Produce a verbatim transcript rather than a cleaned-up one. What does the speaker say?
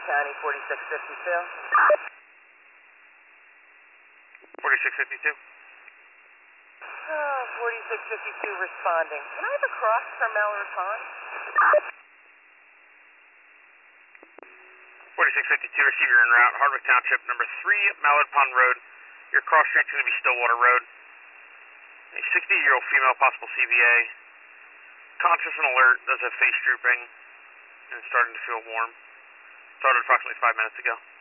County, forty-six fifty-two. forty-six fifty-two. Oh, forty-six fifty-two responding. Can I have a cross from Mallard Pond? forty-six fifty-two, receiver en route, Hardwick Township, number three, Mallard Pond Road. Your cross street's going to be Stillwater Road. A sixty-year-old female, possible C V A. Conscious and alert, does have face drooping, and starting to feel warm. Started approximately five minutes ago.